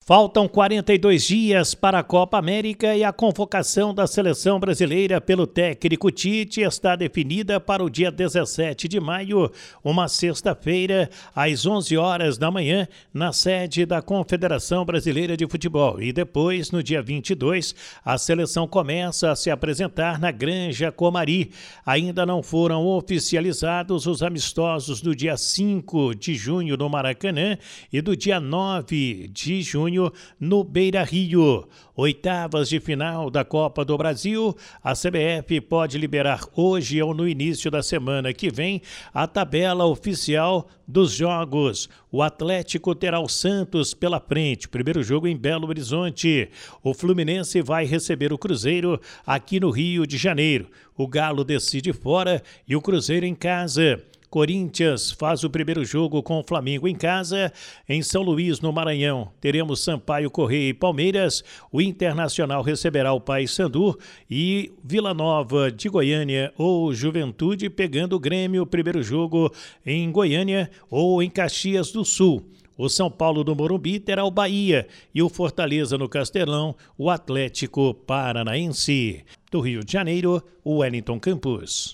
Faltam 42 dias para a Copa América e a convocação da seleção brasileira pelo técnico Tite está definida para o dia 17 de maio, uma sexta-feira, às 11 horas da manhã, na sede da Confederação Brasileira de Futebol. E depois, no dia 22, a seleção começa a se apresentar na Granja Comari. Ainda não foram oficializados os amistosos do dia 5 de junho no Maracanã e do dia 9 de junho no Beira-Rio. Oitavas de final da Copa do Brasil, a CBF pode liberar hoje ou no início da semana que vem a tabela oficial dos jogos. O Atlético terá o Santos pela frente, primeiro jogo em Belo Horizonte. O Fluminense vai receber o Cruzeiro aqui no Rio de Janeiro. O Galo decide fora e o Cruzeiro em casa. Corinthians faz o primeiro jogo com o Flamengo em casa. Em São Luís, no Maranhão, teremos Sampaio Corrêa e Palmeiras. O Internacional receberá o Paysandu e Vila Nova de Goiânia ou Juventude pegando o Grêmio, primeiro jogo em Goiânia ou em Caxias do Sul. O São Paulo do Morumbi terá o Bahia e o Fortaleza no Castelão, o Atlético Paranaense. Do Rio de Janeiro, o Wellington Campos.